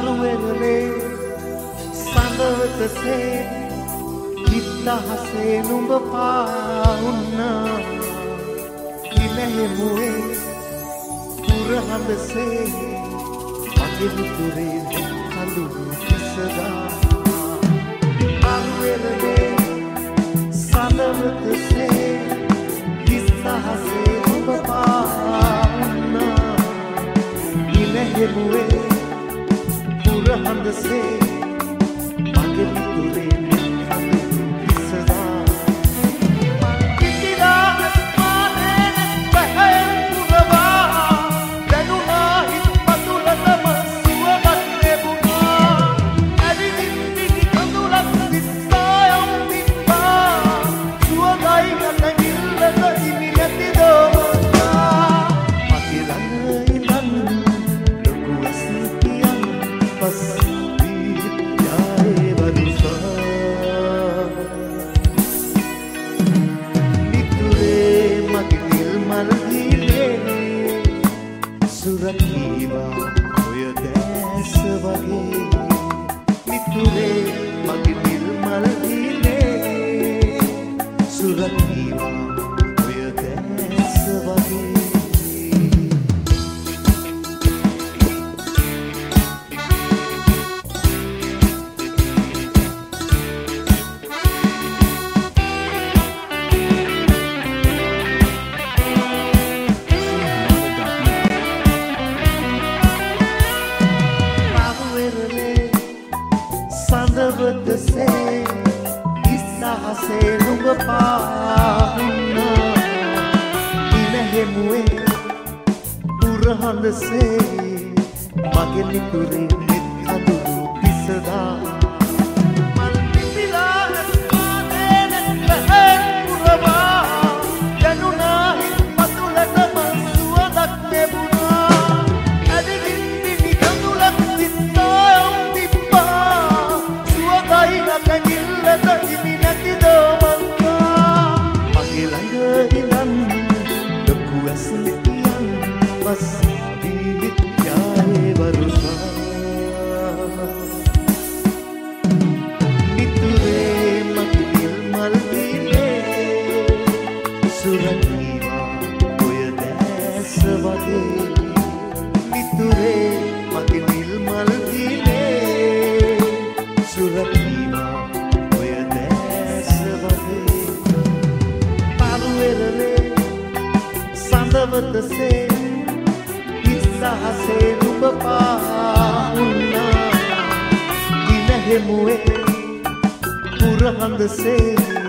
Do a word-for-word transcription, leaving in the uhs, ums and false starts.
තරුවෙරලේ සඳවතසේ හිත්තහසේ නුඹ පාවුන්නා ඉලහෙමුවේ පුරහඳසේ මගේ මුතුරේ කඳුළු කිසදා තරුවෙරලේ සඳවතසේ හිත්තහසේ නුඹ පාවුන්නා ඉලහෙමුවේ පුරහඳසේ මගේ මුතුරේ සුරකීවා ඔය දැස වගේ මිතුරේ මගේ නිල්මල් දිනේ සුරකීවා ඔය දැස වගේ සඳවතසේ ඉස්සහසේ නුඹ පාවුන්නා ඉලහෙමුවේ පුරහඳසේ මගේ මිතුරේ නෙත් කඳුළු පිසදා මන් පිපිලා ඇස්මාදේ නැත්බැහැන් පුරවා දැනුනා හිත් පතුලට මන් සුවදක් ලැබුණා ඇදිලින් පිපි කඳුලක් සිත්තායම් තිබ්බා සුවදයිලක ගිල්ලට හිමි නැතිදෝ මංකා මගේ ළඟ ඉඳන් ලොකු ඇසලියන් බස් දීවිත් යායේ වරුසා මිතුරේ මගේ නිල්මල් දිනේ සුරකීවා ඔය දැස වගේ මිතුරේ මගේ නිල්මල් දිනේ සුරකීවා ඔය දැස වගේ තරුවෙරලේ සඳවතසේ ඉස්සහසේ නුඹ පාවුන්නා ඉලහෙමුවේ පුරහඳසේ